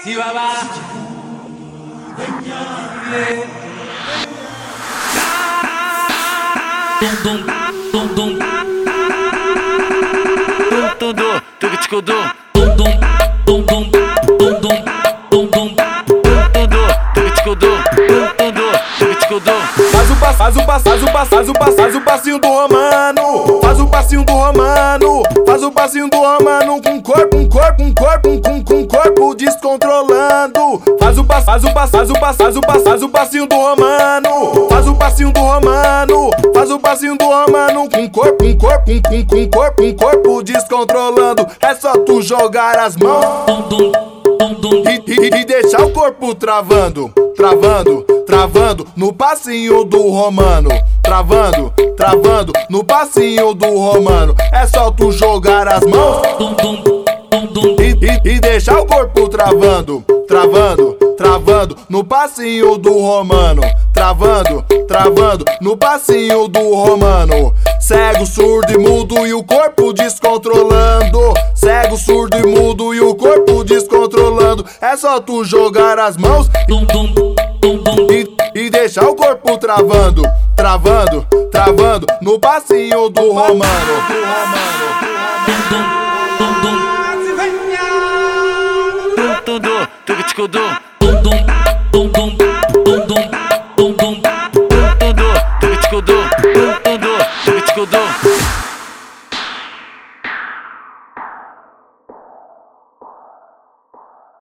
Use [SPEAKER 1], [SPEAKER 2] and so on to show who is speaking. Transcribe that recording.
[SPEAKER 1] Chihuahua.
[SPEAKER 2] Faz o passinho do Romano, faz o passinho do Romano, faz o passinho do Romano com corpo descontrolando. Faz o passinho do Romano, faz o passinho do Romano, faz o passinho do Romano com corpo descontrolando. É só tu jogar as mãos e deixar o corpo travando no passinho do Romano, travando no passinho do Romano. É só tu jogar as mãos e deixar o corpo travando no passinho do Romano, travando no passinho do Romano. Cego, surdo e mudo e o corpo descontrolando. Cego, surdo e mudo e o corpo descontrolando. É só tu jogar as mãos e deixar o corpo travando no passinho do Romano.
[SPEAKER 3] Tudo,